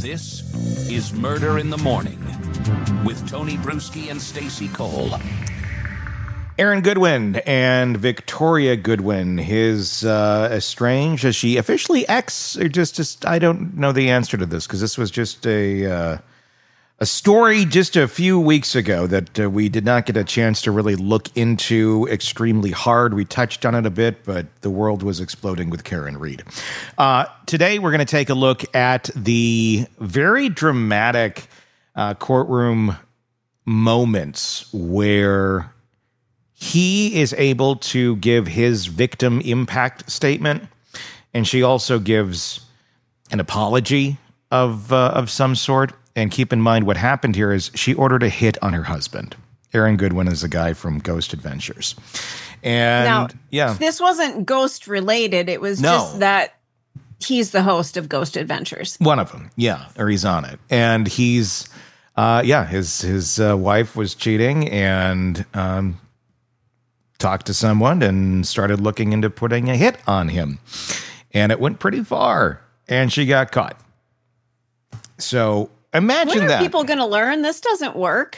This is Murder in the Morning with Tony Bruschi and Stacey Cole. Aaron Goodwin and Victoria Goodwin, his estranged, is she officially ex, or just I don't know the answer to this, because this was just a story just a few weeks ago that we did not get a chance to really look into extremely hard. We touched on it a bit, but the world was exploding with Karen Read. Today, we're going to take a look at the very dramatic courtroom moments where he is able to give his victim impact statement, and she also gives an apology of some sort. And keep in mind, what happened here is she ordered a hit on her husband. Aaron Goodwin is a guy from Ghost Adventures. And now, this wasn't Ghost related. It was just that he's the host of Ghost Adventures. One of them, or he's on it. And he's, his wife was cheating and talked to someone and started looking into putting a hit on him. And it went pretty far, and she got caught. So imagine when that. Are people going to learn this doesn't work?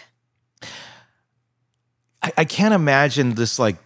I can't imagine this. I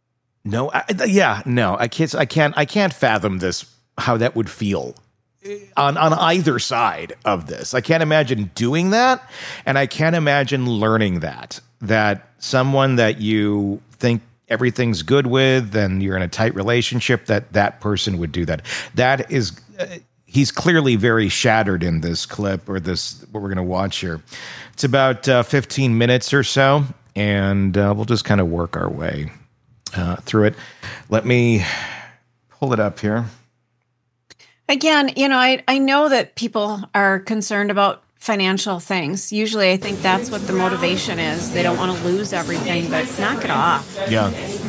can't fathom this. How that would feel on either side of this. I can't imagine doing that, and I can't imagine learning that someone that you think everything's good with, and you're in a tight relationship, that person would do that. That is. He's clearly very shattered in this clip, or this, what we're going to watch here. It's about 15 minutes or so, and we'll just kind of work our way through it. Let me pull it up here. Again, I know that people are concerned about financial things. Usually I think that's what the motivation is. They don't want to lose everything, but knock it off. Yeah.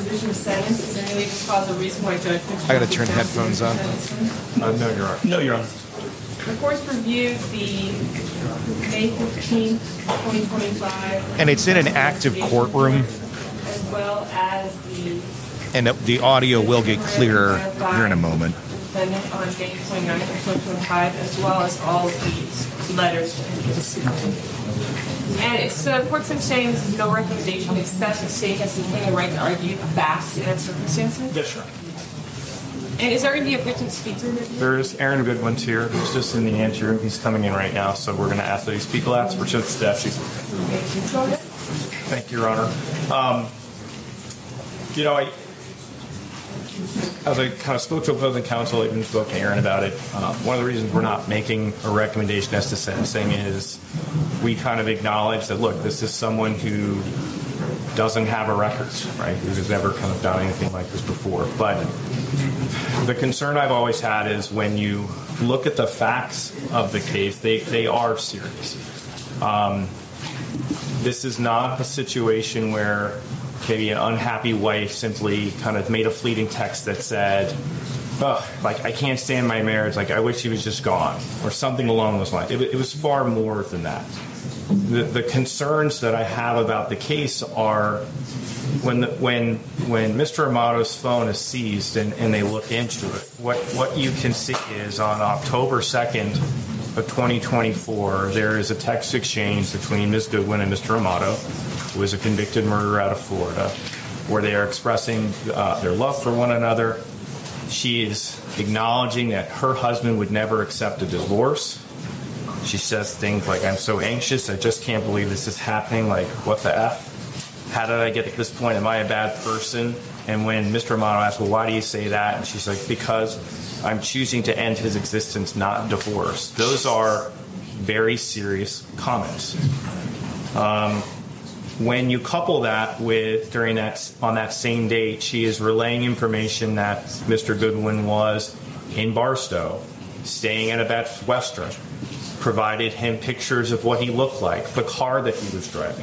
I got to turn headphones on. No, you're on. No, you're on. The court's reviewed the May 15th, 2025. And it's in an active courtroom. As well as And the audio will get clearer here in a moment. Defendant on May 29th, 2025, as well as all of these letters. And so the court's saying this is no recommendation except the state has the right to argue the facts in its circumstances. Yes, sir. And is there going to be a victim speaker? There's Aaron Goodwin here, who's just in the anteroom. He's coming in right now, so we're going to ask that he speak last for the statute. Thank you, Your Honor. As I kind of spoke to opposing counsel, even spoke to Aaron about it, one of the reasons we're not making a recommendation as to sentencing is we kind of acknowledge that, look, this is someone who doesn't have a record, right, who's never kind of done anything like this before. But the concern I've always had is when you look at the facts of the case, they are serious. This is not a situation where maybe an unhappy wife simply kind of made a fleeting text that said, I can't stand my marriage, I wish he was just gone, or something along those lines. It was far more than that. The concerns that I have about the case are when Mr. Amato's phone is seized and they look into it, what you can see is on October 2nd of 2024, there is a text exchange between Ms. Goodwin and Mr. Amato, who is a convicted murderer out of Florida, where they are expressing their love for one another. She is acknowledging that her husband would never accept a divorce. She says things like, I'm so anxious, I just can't believe this is happening, what the F? How did I get to this point? Am I a bad person? And when Mr. Amato asks, well, why do you say that? And she's like, because I'm choosing to end his existence, not divorce. Those are very serious comments. When you couple that with, on that same date, she is relaying information that Mr. Goodwin was in Barstow, staying at a Best Western, provided him pictures of what he looked like, the car that he was driving,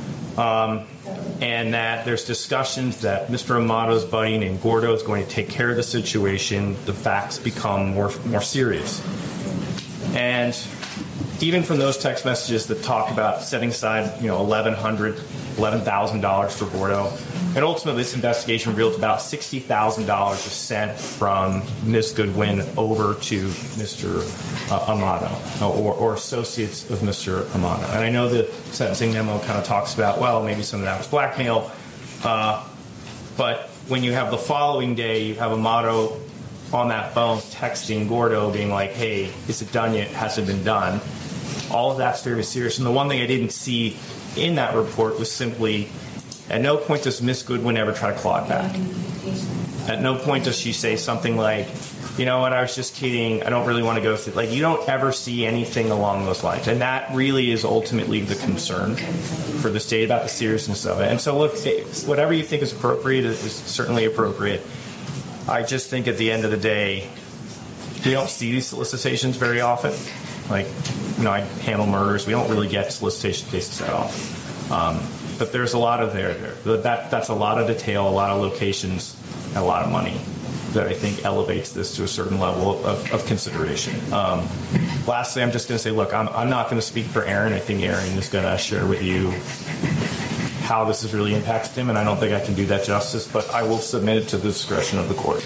and that there's discussions that Mr. Amato's buddy named Gordo is going to take care of the situation. The facts become more serious. And even from those text messages that talk about setting aside, $11,000 for Gordo, And ultimately, this investigation revealed about $60,000 was sent from Ms. Goodwin over to Mr. Amato, or associates of Mr. Amato. And I know the sentencing memo kind of talks about, well, maybe some of that was blackmail, but when you have the following day, you have Amato on that phone texting Gordo being like, hey, is it done yet? Has it been done? All of that's very serious. And the one thing I didn't see in that report was simply, at no point does Miss Goodwin ever try to claw it back. At no point does she say something like, you know what, I was just kidding, I don't really want to go through. Like, you don't ever see anything along those lines. And that really is ultimately the concern for the state about the seriousness of it. And so, look, whatever you think is appropriate is certainly appropriate. I just think at the end of the day, we don't see these solicitations very often. Like, you know, I handle murders. We don't really get solicitation cases that often. But there's a lot of there. That's a lot of detail, a lot of locations, and a lot of money that I think elevates this to a certain level of consideration. Lastly, I'm just going to say, look, I'm not going to speak for Aaron. I think Aaron is going to share with you how this has really impacted him, and I don't think I can do that justice, but I will submit it to the discretion of the court.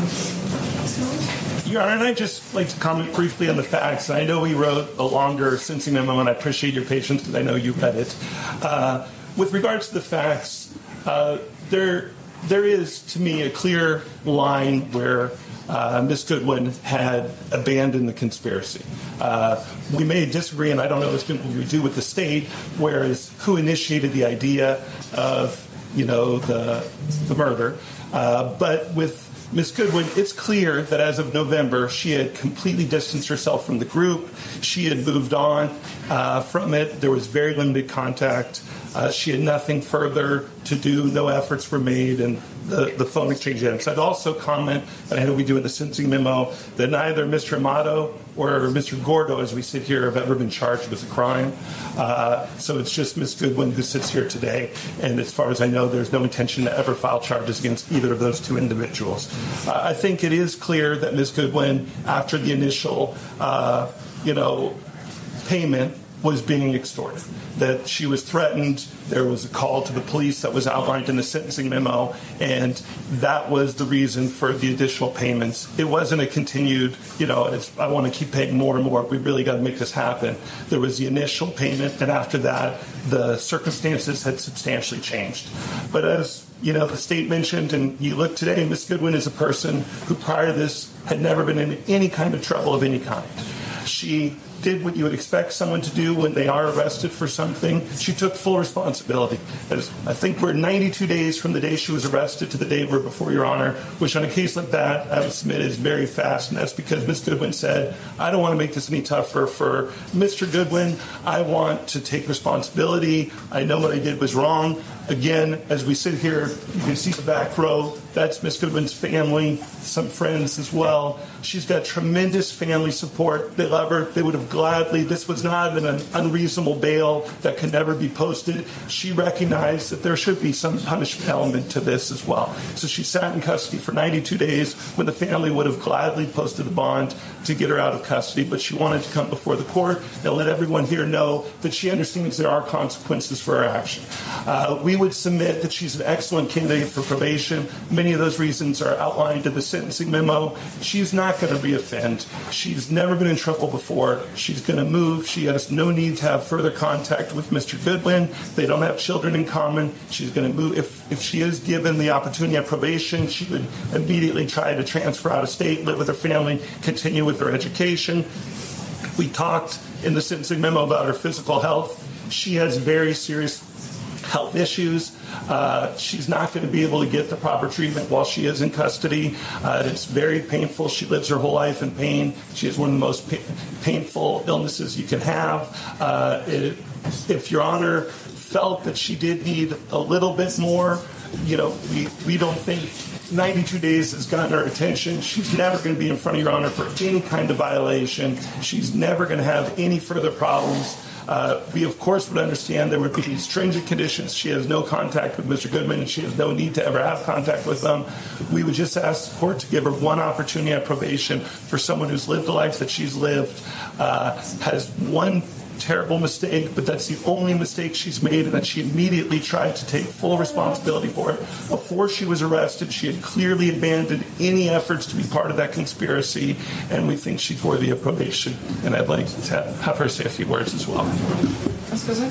Your Honor, and I'd just like to comment briefly on the facts. I know we wrote a longer sentencing memo, and I appreciate your patience because I know you read it. With regards to the facts, there is, to me, a clear line where Ms. Goodwin had abandoned the conspiracy. We may disagree, and I don't know if we do with the state, whereas who initiated the idea of, you know, the murder. But with Ms. Goodwin, it's clear that as of November, she had completely distanced herself from the group. She had moved on from it. There was very limited contact. She had nothing further to do. No efforts were made, and the phone exchange ends. I'd also comment, and I know we do in the sentencing memo, that neither Mr. Amato or Mr. Gordo, as we sit here, have ever been charged with a crime. So it's just Ms. Goodwin who sits here today, and as far as I know, there's no intention to ever file charges against either of those two individuals. I think it is clear that Ms. Goodwin, after the initial, payment, was being extorted, that she was threatened. There was a call to the police that was outlined in the sentencing memo, and that was the reason for the additional payments. It wasn't a continued, I want to keep paying more and more. We really got to make this happen. There was the initial payment, and after that, the circumstances had substantially changed. But as the state mentioned, and you look today, Ms. Goodwin is a person who prior to this had never been in any kind of trouble of any kind. She did what you would expect someone to do when they are arrested for something. She took full responsibility. I think we're 92 days from the day she was arrested to the day we're before Your Honor, which on a case like that, I would submit is very fast, and that's because Ms. Goodwin said, I don't want to make this any tougher for Mr. Goodwin. I want to take responsibility. I know what I did was wrong. Again, as we sit here, you can see the back row. That's Ms. Goodwin's family, some friends as well. She's got tremendous family support. They love her. They would have gladly, this was not an unreasonable bail that could never be posted. She recognized that there should be some punishment element to this as well. So she sat in custody for 92 days when the family would have gladly posted the bond to get her out of custody, but she wanted to come before the court and let everyone here know that she understands there are consequences for her action. We would submit that she's an excellent candidate for probation. Many of those reasons are outlined in the sentencing memo. She's not going to reoffend. She's never been in trouble before. She's going to move. She has no need to have further contact with Mr. Goodwin. They don't have children in common. She's going to move. If she is given the opportunity at probation, she would immediately try to transfer out of state, live with her family, continue with her education. We talked in the sentencing memo about her physical health. She has very serious health issues. She's not going to be able to get the proper treatment while she is in custody. It's very painful. She lives her whole life in pain. She has one of the most painful illnesses you can have. If Your Honor felt that she did need a little bit more, we don't think 92 days has gotten her attention. She's never going to be in front of Your Honor for any kind of violation. She's never going to have any further problems. We, of course, would understand there would be stringent conditions. She has no contact with Mr. Goodman, and she has no need to ever have contact with them. We would just ask the court to give her one opportunity at probation for someone who's lived the life that she's lived, has one terrible mistake, but that's the only mistake she's made, and that she immediately tried to take full responsibility for it. Before she was arrested, she had clearly abandoned any efforts to be part of that conspiracy, and we think she's worthy of probation. And I'd like to have her say a few words as well. Excuse me?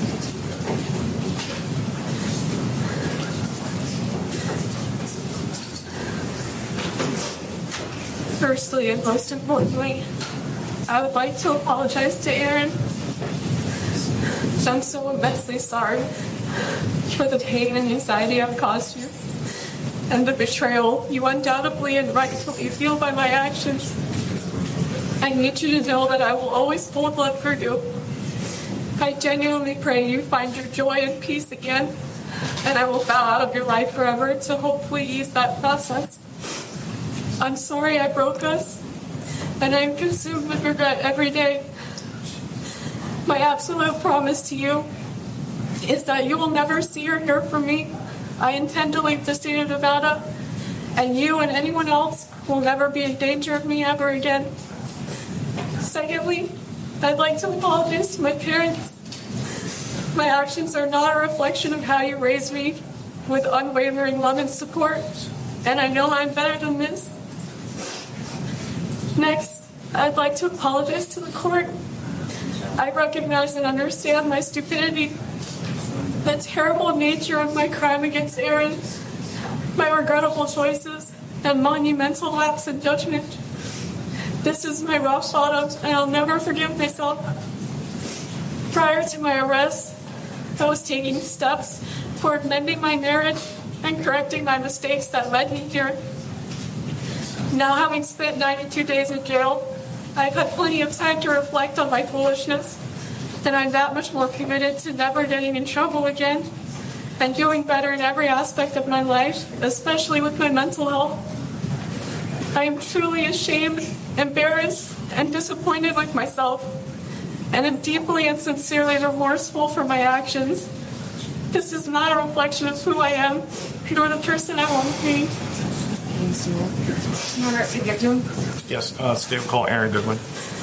Firstly and most importantly, I would like to apologize to Aaron. I'm so immensely sorry for the pain and anxiety I've caused you and the betrayal you undoubtedly and rightfully feel by my actions. I need you to know that I will always hold love for you. I genuinely pray you find your joy and peace again, and I will bow out of your life forever to hopefully ease that process. I'm sorry I broke us, and I'm consumed with regret every day. My absolute promise to you is that you will never see or hear from me. I intend to leave the state of Nevada, and you and anyone else will never be in danger of me ever again. Secondly, I'd like to apologize to my parents. My actions are not a reflection of how you raised me with unwavering love and support, and I know I'm better than this. Next, I'd like to apologize to the court. I recognize and understand my stupidity, the terrible nature of my crime against Aaron, my regrettable choices, and monumental lapse in judgment. This is my rock bottom, and I'll never forgive myself. Prior to my arrest, I was taking steps toward mending my marriage and correcting my mistakes that led me here. Now, having spent 92 days in jail, I've had plenty of time to reflect on my foolishness, and I'm that much more committed to never getting in trouble again and doing better in every aspect of my life, especially with my mental health. I am truly ashamed, embarrassed, and disappointed with myself, and am deeply and sincerely remorseful for my actions. This is not a reflection of who I am, nor the person I want to be. You want to get to him? Yes, state will call Aaron Goodwin.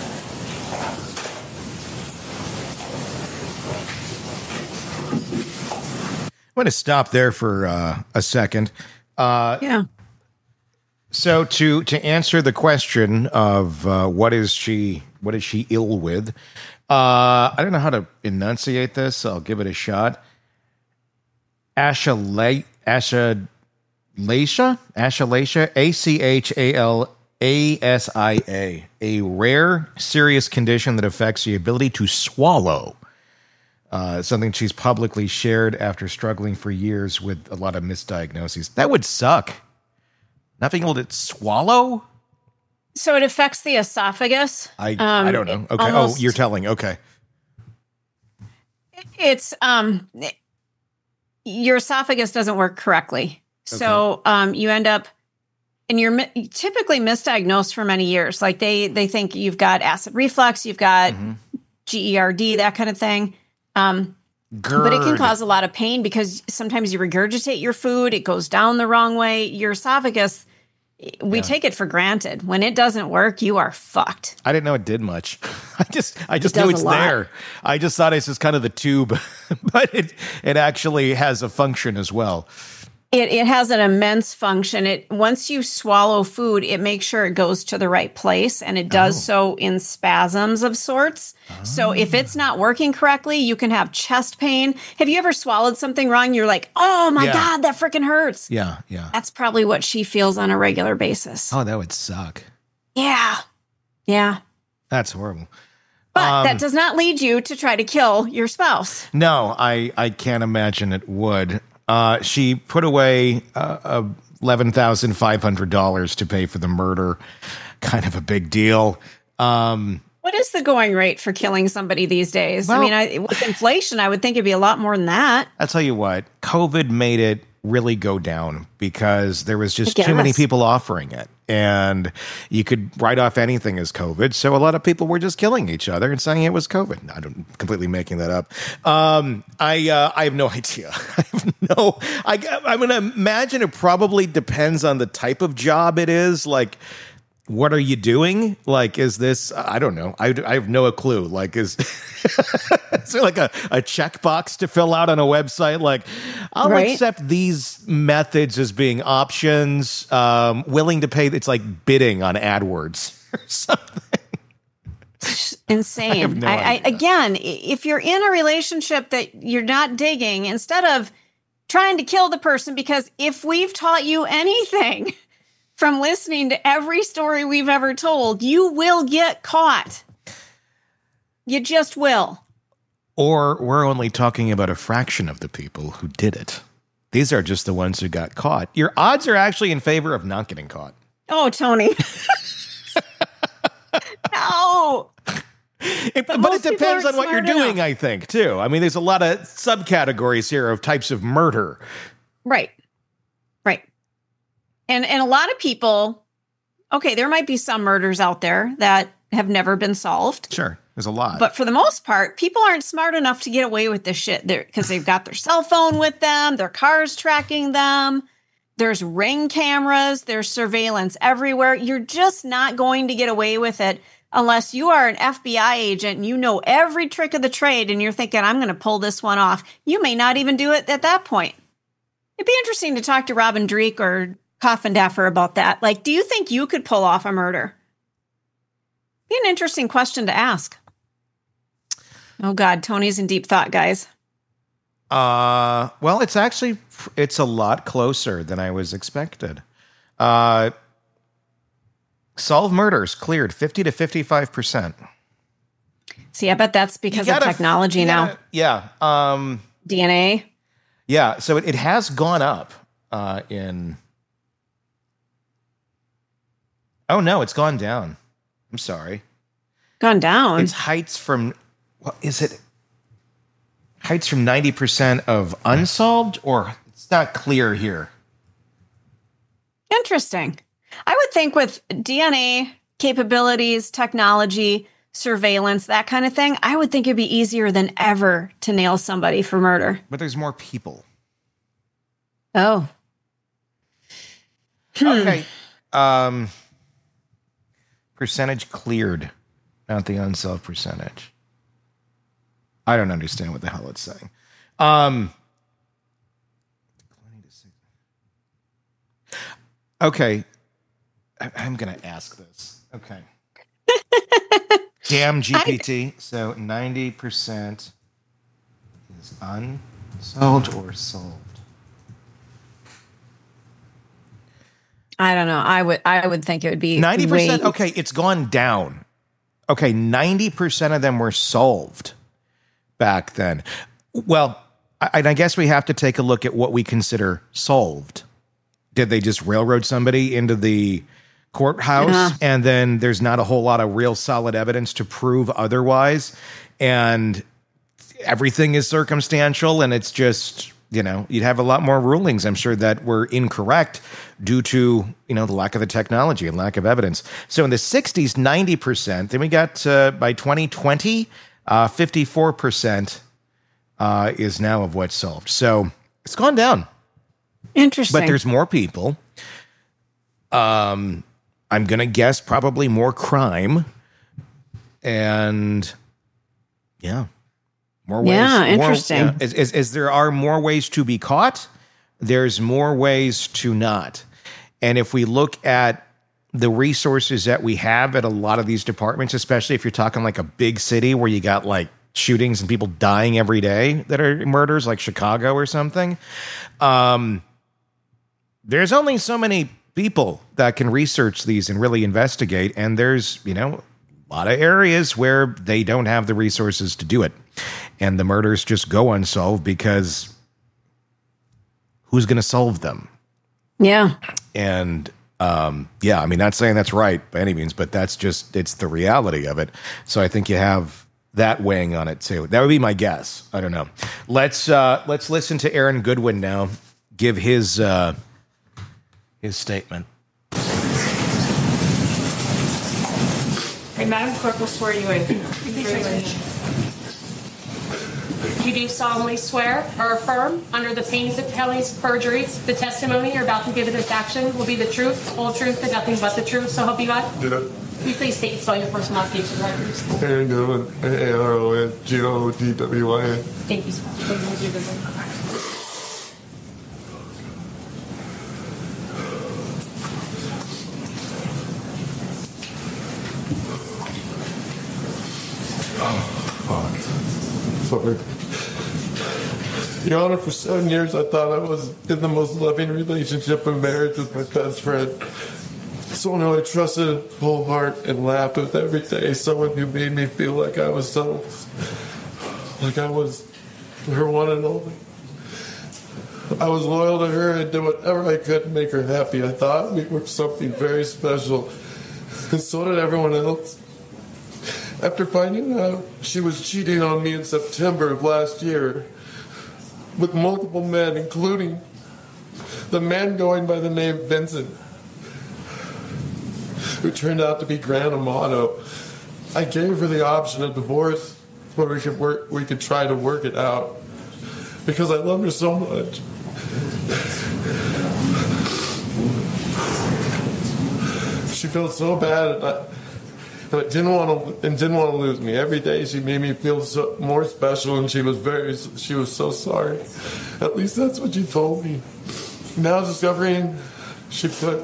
I'm going to stop there for a second. Yeah. So to answer the question of what is she ill with, I don't know how to enunciate this. So I'll give it a shot. Achalasia, Achalasa, a rare, serious condition that affects the ability to swallow. Something she's publicly shared after struggling for years with a lot of misdiagnoses. That would suck. Not being able to swallow? So it affects the esophagus. I don't know. Okay. Almost, You're telling. Okay. It's your esophagus doesn't work correctly. So you end up, and you're typically misdiagnosed for many years. Like they think you've got acid reflux, you've got GERD, that kind of thing. But it can cause a lot of pain because sometimes you regurgitate your food, it goes down the wrong way. Your esophagus, we take it for granted. When it doesn't work, you are fucked. I didn't know it did much. I just knew it's there. I just thought it's just kind of the tube, but it actually has a function as well. It has an immense function. Once you swallow food, it makes sure it goes to the right place, and it does so in spasms of sorts. So if it's not working correctly, you can have chest pain. Have you ever swallowed something wrong? You're like, oh my God, that freaking hurts. Yeah. That's probably what she feels on a regular basis. Oh, that would suck. Yeah. That's horrible. But that does not lead you to try to kill your spouse. No, I can't imagine it would. She put away $11,500 to pay for the murder. Kind of a big deal. What is the going rate for killing somebody these days? Well, I mean, with inflation, I would think it'd be a lot more than that. I'll tell you what, COVID made it really go down because there was just too many people offering it. And you could write off anything as COVID. So a lot of people were just killing each other and saying it was COVID. I'm completely making that up. I have no idea. I'm going to imagine it probably depends on the type of job it is. Like what are you doing? Like, is this, I don't know. I have no clue. Like, is there like a checkbox to fill out on a website? Like, I'll accept these methods as being options, willing to pay. It's like bidding on AdWords or something. Insane. I have no idea. Again, if you're in a relationship that you're not digging, instead of trying to kill the person, because if we've taught you anything from listening to every story we've ever told, you will get caught. You just will. Or we're only talking about a fraction of the people who did it. These are just the ones who got caught. Your odds are actually in favor of not getting caught. Oh, Tony. No. But it depends on what you're doing, I think, too. I mean, there's a lot of subcategories here of types of murder. Right. And a lot of people, okay, there might be some murders out there that have never been solved. Sure, there's a lot. But for the most part, people aren't smart enough to get away with this shit because they've got their cell phone with them, their car's tracking them, there's Ring cameras, there's surveillance everywhere. You're just not going to get away with it unless you are an FBI agent and you know every trick of the trade and you're thinking, I'm going to pull this one off. You may not even do it at that point. It'd be interesting to talk to Robin Dreek or Coffindaffer about that. Like, do you think you could pull off a murder? Be an interesting question to ask. Oh God, Tony's in deep thought, guys. Well, it's a lot closer than I was expected. Solved murders cleared 50 to 55%. See, I bet that's because of technology now. Yeah. DNA. Yeah. So it has gone up in. Oh, no, it's gone down. I'm sorry. Gone down? It's heights from, what is it? Heights from 90% of unsolved, or it's not clear here. Interesting. I would think with DNA capabilities, technology, surveillance, that kind of thing, I would think it'd be easier than ever to nail somebody for murder. But there's more people. Oh. Okay. Percentage cleared, not the unsolved percentage. I don't understand what the hell it's saying. Okay. I'm going to ask this. Okay. Damn GPT. So 90% is unsolved or solved. I don't know. I would think it would be 90%. Okay, it's gone down. Okay, 90% of them were solved back then. Well, I guess we have to take a look at what we consider solved. Did they just railroad somebody into the courthouse and then there's not a whole lot of real solid evidence to prove otherwise, and everything is circumstantial, and it's just, you know, you'd have a lot more rulings, I'm sure, that were incorrect due to, you know, the lack of the technology and lack of evidence. So in the 60s, 90%. Then we got, by 2020, 54% is now of what's solved. So it's gone down. Interesting. But there's more people. I'm going to guess probably more crime. And, yeah. More ways. Yeah, interesting. More, as there are more ways to be caught, there's more ways to not. And if we look at the resources that we have at a lot of these departments, especially if you're talking like a big city where you got like shootings and people dying every day that are murders, like Chicago or something, there's only so many people that can research these and really investigate. And there's, you know, a lot of areas where they don't have the resources to do it. And the murders just go unsolved because who's going to solve them? Yeah. And, yeah, I mean, not saying that's right by any means, but that's just, it's the reality of it. So I think you have that weighing on it too. That would be my guess. I don't know. Let's listen to Aaron Goodwin now give his statement. Madam Clerk will swear you in. You do solemnly swear or affirm, under the pains of penalties of perjury, the testimony you're about to give in this action will be the truth, the whole truth, and nothing but the truth, so help you God? Yeah. Will you please state and spell your first and last name for the record? Aaron Goodwin, AARONGODWYN. Thank you, sir. Thank you, Mr. Goodwin. Sorry. Your Honor, for 7 years I thought I was in the most loving relationship and marriage with my best friend. Someone who I trusted whole heart and laughed with every day. Someone who made me feel like I was her one and only. I was loyal to her and did whatever I could to make her happy. I thought we were something very special, and so did everyone else. After finding out she was cheating on me in September of last year with multiple men, including the man going by the name Vincent, who turned out to be Grant Amato, I gave her the option of divorce where we could try to work it out, because I loved her so much. She felt so bad, but didn't want to lose me. Every day she made me feel more special, and she was so sorry. At least that's what she told me. Now discovering she put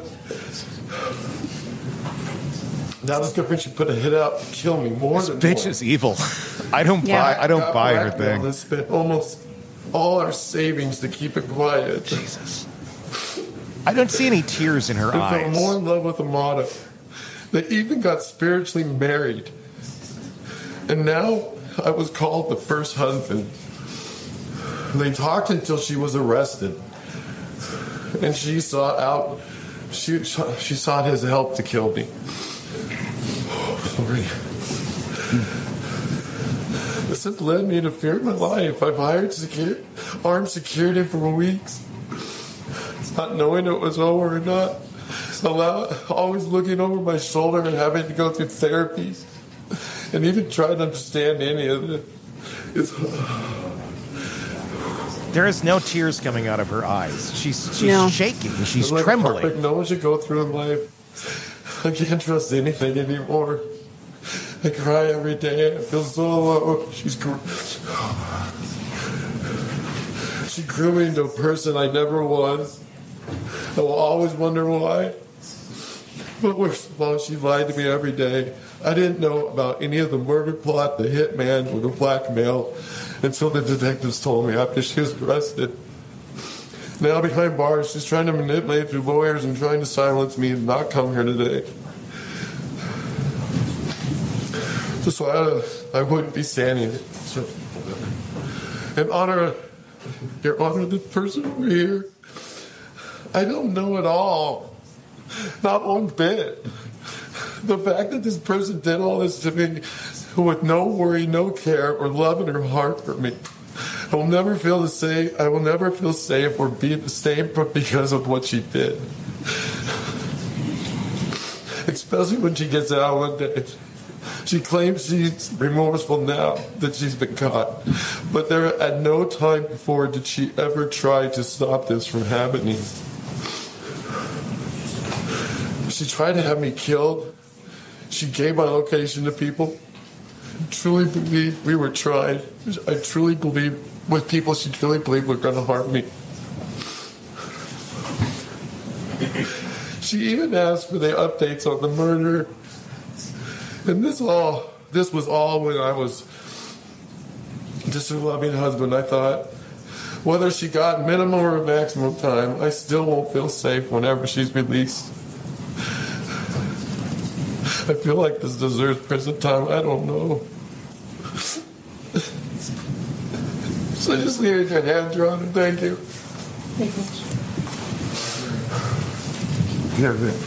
a hit out to kill me more than Bitch more. is evil. I don't buy her thing. I spent almost all our savings to keep it quiet. Jesus. I don't see any tears in her I fell eyes. more in love with Amato. They even got spiritually married. And now I was called the first husband. They talked until she was arrested. And she sought his help to kill me. Sorry. This has led me to fear my life. I've hired armed security for weeks, not knowing it was over or not. Always looking over my shoulder and having to go through therapies and even trying to understand any of it. There is no tears coming out of her eyes. She's shaking. She's like trembling. Like no one should go through in life. I can't trust anything anymore. I cry every day. I feel so alone. She grew me into a person I never was. I will always wonder why. But worst of all, she lied to me every day. I didn't know about any of the murder plot, the hitman, or the blackmail until the detectives told me after she was arrested. Now behind bars, she's trying to manipulate through lawyers and trying to silence me and not come here today. Just so I wouldn't be standing here. So, in honor, Your Honor, the person over here, I don't know at all. Not one bit. The fact that this person did all this to me with no worry, no care, or love in her heart for me. I will never feel safe or be the same because of what she did. Especially when she gets out one day. She claims she's remorseful now that she's been caught. But there at no time before did she ever try to stop this from happening. She tried to have me killed. She gave my location to people. I truly believe we were tried. I truly believe with people she truly believed were going to harm me. She even asked for the updates on the murder. And this was all when I was just a loving husband. I thought, whether she got minimum or maximum time, I still won't feel safe whenever she's released. I feel like this deserves prison time. I don't know. So I just needed your hand drawn, and thank you. Thank you. Yeah, man.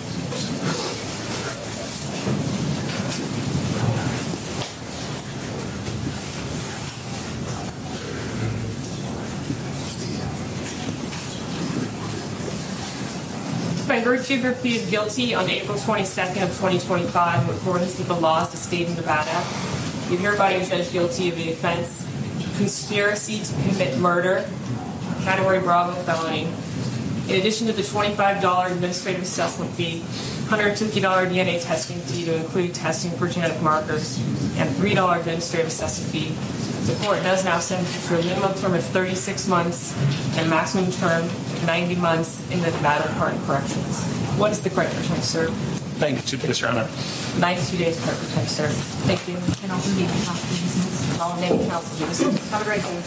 By virtue of your plea of guilty on April 22nd of 2025 in accordance with the laws of the state of Nevada, you hereby are judged guilty of the offense conspiracy to commit murder, category Bravo felony. In addition to the $25 administrative assessment fee, $150 DNA testing fee to include testing for genetic markers, and $3 administrative assessment fee, the court does now sentence for a minimum term of 36 months and a maximum term of 90 months in the Nevada Department of Corrections. What is the correct term, sir? 92 days, Your Honor. 92 days correct term, sir. Thank you. And also name and counsel. I'll name and counsel. Have a great day.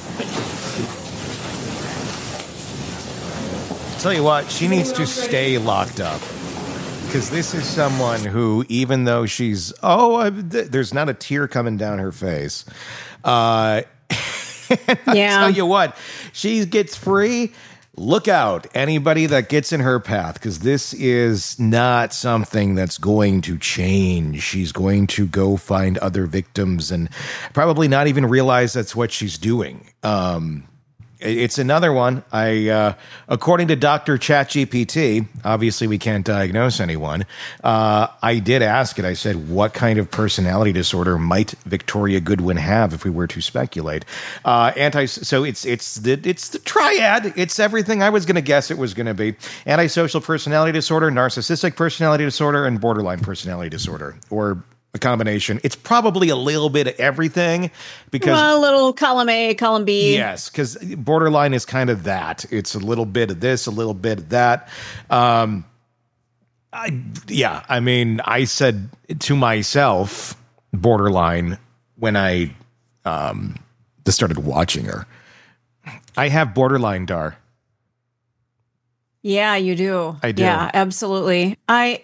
Tell you what, she needs to stay locked up. Because this is someone who, even though she's, there's not a tear coming down her face. I tell you what, she gets free. Look out, anybody that gets in her path, because this is not something that's going to change. She's going to go find other victims and probably not even realize that's what she's doing. It's another one. According to Dr. ChatGPT, obviously we can't diagnose anyone. I did ask it. I said, what kind of personality disorder might Victoria Goodwin have if we were to speculate? So it's the triad. It's everything I was going to guess it was going to be. Antisocial personality disorder, narcissistic personality disorder, and borderline personality disorder, or a combination. It's probably a little bit of everything because a little column A, column B. Yes, because borderline is kind of that. It's a little bit of this, a little bit of that. I said to myself, borderline, when I just started watching her. I have borderline, Dar. Yeah, you do. I do. Yeah, absolutely.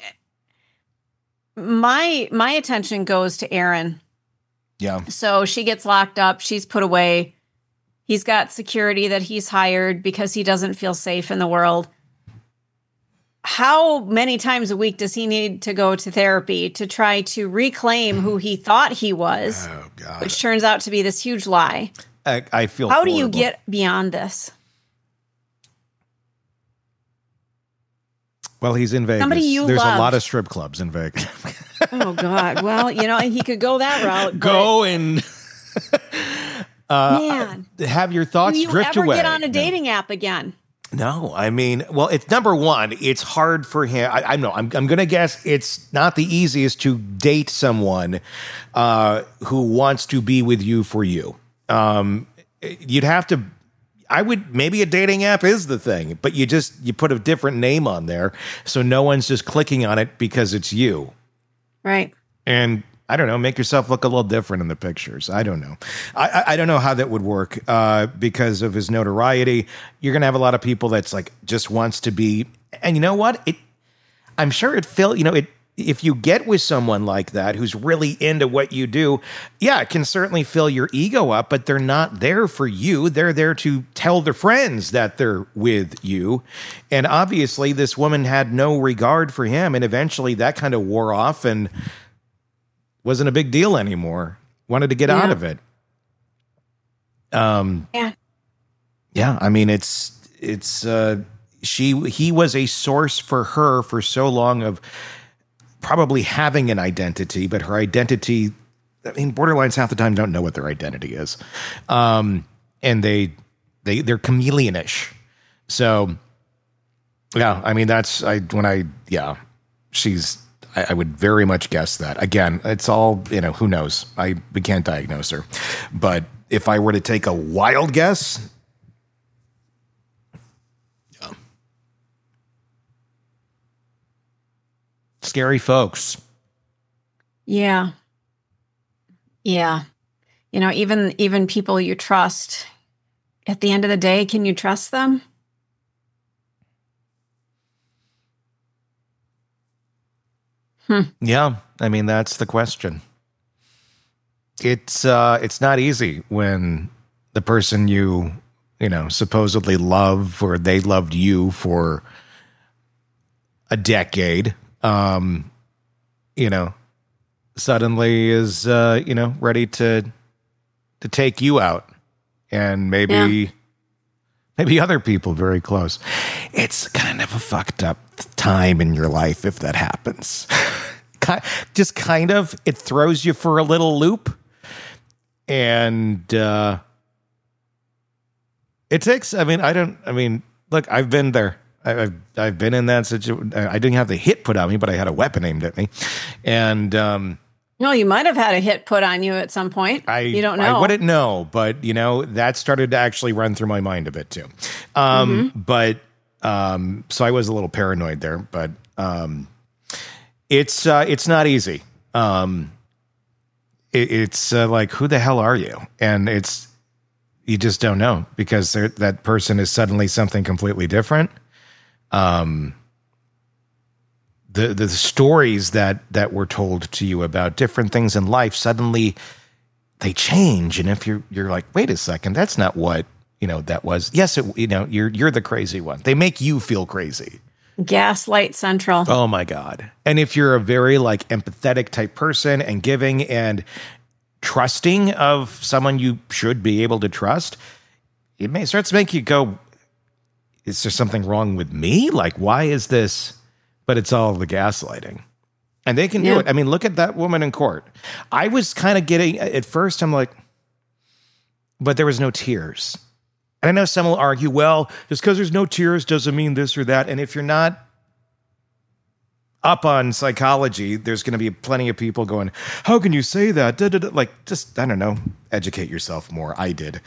My attention goes to Aaron. Yeah. So she gets locked up. She's put away. He's got security that he's hired because he doesn't feel safe in the world. How many times a week does he need to go to therapy to try to reclaim who he thought he was, which turns out to be this huge lie? I feel How horrible. do you get beyond this? Well, he's in Vegas. Somebody you There's loved. a lot of strip clubs in Vegas. Oh, God. Well, he could go that route. Go and man, have your thoughts do you drift ever away. get on a dating app again? No, I mean, well, it's number one. It's hard for him. I know. I'm going to guess it's not the easiest to date someone who wants to be with you for you. You'd have to. Maybe a dating app is the thing, but you put a different name on there, so no one's just clicking on it because it's you. Right. And I don't know, make yourself look a little different in the pictures. I don't know. I don't know how that would work because of his notoriety. You're going to have a lot of people that's like just wants to be, and you know what? I'm sure if you get with someone like that who's really into what you do, yeah, it can certainly fill your ego up, but they're not there for you. They're there to tell their friends that they're with you. And obviously this woman had no regard for him, and eventually that kind of wore off and wasn't a big deal anymore. Wanted to get out of it. Yeah, I mean, he was a source for her for so long of probably having an identity, but her identity, I mean, borderlines half the time don't know what their identity is. And they're chameleonish. So yeah, I mean, I would very much guess that. Again, it's all, who knows? We can't diagnose her. But if I were to take a wild guess, scary folks. Yeah. Yeah. Even people you trust, at the end of the day, can you trust them? Yeah. I mean, that's the question. It's not easy when the person you supposedly love, or they loved you for a decade, suddenly is, ready to take you out, and maybe other people very close. It's kind of a fucked up time in your life if that happens. Just kind of, it throws you for a little loop, and It takes, look, I've been there. I've been in that situation. I didn't have the hit put on me, but I had a weapon aimed at me. And, no, you might have had a hit put on you at some point. You don't know. I wouldn't know, but that started to actually run through my mind a bit too. But, so I was a little paranoid there, but, it's not easy. It's like, who the hell are you? And you just don't know because that person is suddenly something completely different. The stories that were told to you about different things in life, suddenly they change. And if you're like, wait a second, that's not what, that was. Yes, you're the crazy one. They make you feel crazy. Gaslight Central. Oh my God. And if you're a very empathetic type person and giving and trusting of someone you should be able to trust, it may start to make you go, is there something wrong with me? Why is this? But it's all the gaslighting. And they can do it. I mean, look at that woman in court. I was kind of getting, at first I'm like, but there was no tears. And I know some will argue, well, just because there's no tears doesn't mean this or that. And if you're not up on psychology, there's going to be plenty of people going, how can you say that? Just, I don't know, educate yourself more. I did.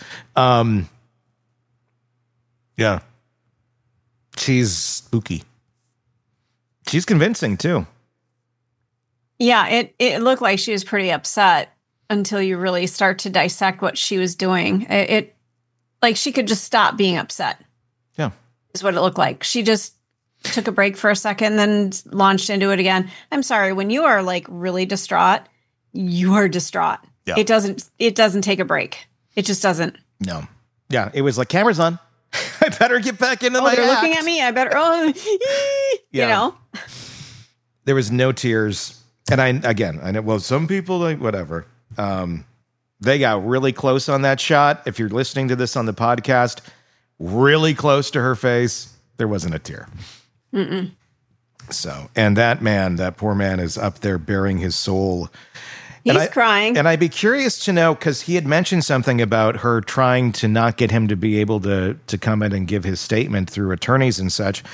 Yeah. She's spooky. She's convincing too. Yeah, it looked like she was pretty upset until you really start to dissect what she was doing. She could just stop being upset. Yeah. Is what it looked like. She just took a break for a second, then launched into it again. I'm sorry, when you are really distraught, you are distraught. Yeah. It doesn't take a break. It just doesn't. No. Yeah, it was like, camera's on. I better get back into my they're act. looking at me. I better, There was no tears. And I know, well, some people, whatever. They got really close on that shot. If you're listening to this on the podcast, really close to her face, there wasn't a tear. Mm-mm. So, and that poor man is up there bearing his soul. He's crying. And I'd be curious to know, because he had mentioned something about her trying to not get him to be able to come in and give his statement through attorneys and such.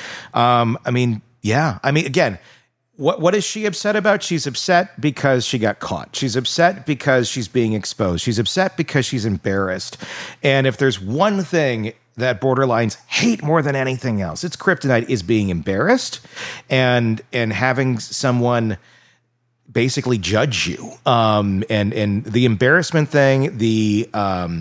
Again, what is she upset about? She's upset because she got caught. She's upset because she's being exposed. She's upset because she's embarrassed. And if there's one thing that borderlines hate more than anything else, it's kryptonite, is being embarrassed and having someone basically judge you. And the embarrassment thing, they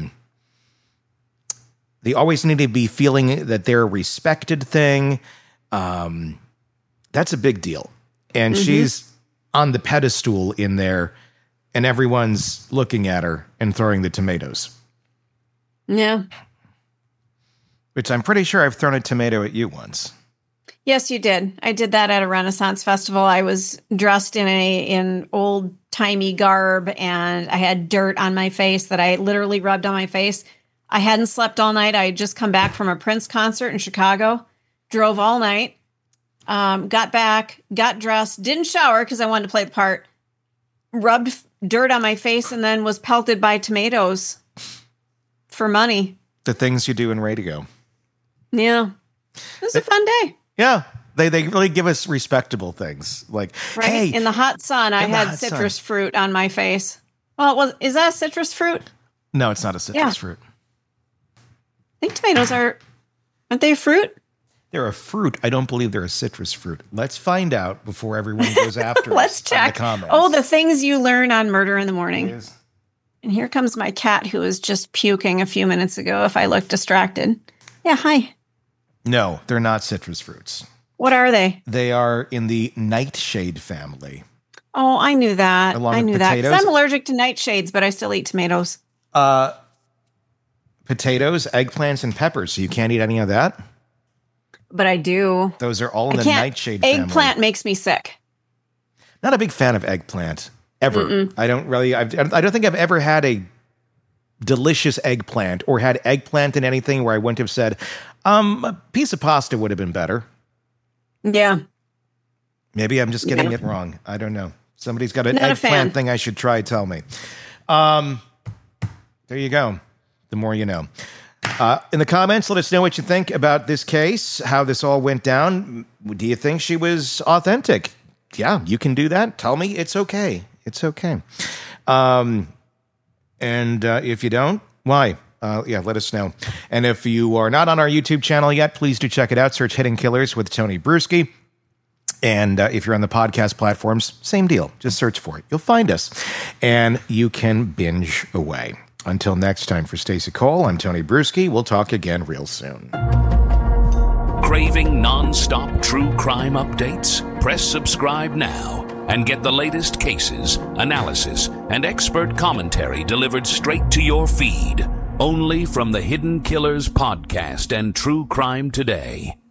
always need to be feeling that they're respected thing. That's a big deal. And she's on the pedestal in there, and everyone's looking at her and throwing the tomatoes. Yeah. Which I'm pretty sure I've thrown a tomato at you once. Yes, you did. I did that at a Renaissance festival. I was dressed in old-timey garb, and I had dirt on my face that I literally rubbed on my face. I hadn't slept all night. I had just come back from a Prince concert in Chicago, drove all night. Got back, got dressed, didn't shower because I wanted to play the part, rubbed dirt on my face, and then was pelted by tomatoes for money. The things you do in radio. Yeah. It was a fun day. Yeah. They really give us respectable things. Hey. In the hot sun, I had citrus fruit on my face. Well, is that a citrus fruit? No, it's not a citrus fruit. I think tomatoes aren't they a fruit? They're a fruit. I don't believe they're a citrus fruit. Let's find out before everyone goes after Let's us check. in the comments. Oh, the things you learn on Murder in the Morning. And here comes my cat who was just puking a few minutes ago if I look distracted. Yeah, hi. No, they're not citrus fruits. What are they? They are in the nightshade family. Oh, I knew that. Along I knew with that. potatoes? 'Cause I'm allergic to nightshades, but I still eat tomatoes. Potatoes, eggplants, and peppers. So you can't eat any of that? But I do. Those are all in the nightshade family. Eggplant makes me sick. Not a big fan of eggplant, ever. Mm-mm. I don't think I've ever had a delicious eggplant or had eggplant in anything where I wouldn't have said, a piece of pasta would have been better. Yeah. Maybe I'm just getting it wrong. I don't know. Somebody's got an eggplant thing I should try. Tell me. There you go. The more you know. In the comments, let us know what you think about this case, how this all went down. Do you think she was authentic? Yeah, you can do that. Tell me it's okay. It's okay. And if you don't, why? Let us know. And if you are not on our YouTube channel yet, please do check it out. Search Hidden Killers with Tony Bruschi. And if you're on the podcast platforms, same deal. Just search for it. You'll find us. And you can binge away. Until next time, for Stacey Cole, I'm Tony Bruschi. We'll talk again real soon. Craving non-stop true crime updates? Press subscribe now and get the latest cases, analysis, and expert commentary delivered straight to your feed. Only from the Hidden Killers podcast and True Crime Today.